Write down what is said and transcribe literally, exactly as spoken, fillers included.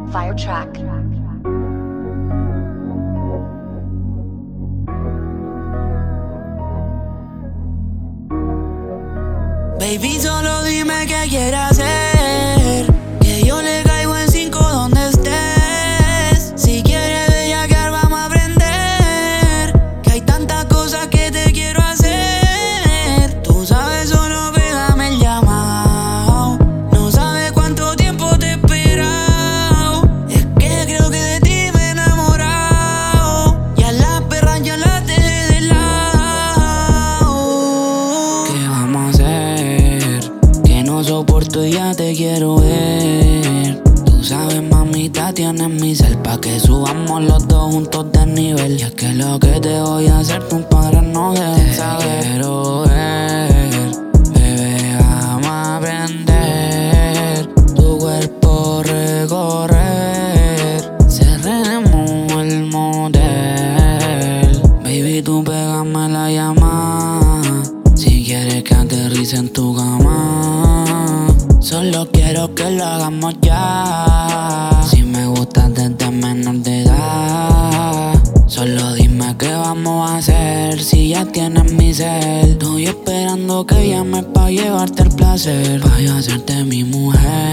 Fire track. Baby, solo dime qué quieres hacer, que yo le caigo en cinco donde estés. Si quieres bellaquear, vamos a aprender, que hay tantas cosas que te quiero hacer. Tú sabes, solo pégame el llamado. No sabes cuánto tiempo te he esperado. Es que creo que de ti me he enamorado, y a las perras ya las dejé de lado. ¿Qué vamos a hacer? Que no soporto y ya te quiero ver. Tú sabes, mamita, tienes mi cel pa' que subamos los dos juntos de nivel. Y es que lo que te voy a hacer tus padres no deben saber. Te quiero ver, bebé, vamos a aprender, tu cuerpo recorrer. Cerremos el motel. Baby, tú pégame la llamada, si quieres que aterrice en tu cama. Solo quiero que lo hagamos ya. Si me gustas desde menor de edad, solo dime qué vamos a hacer. Si ya tienes mi cel, estoy esperando que llames pa' llevarte el placer, pa' yo hacerte mi mujer.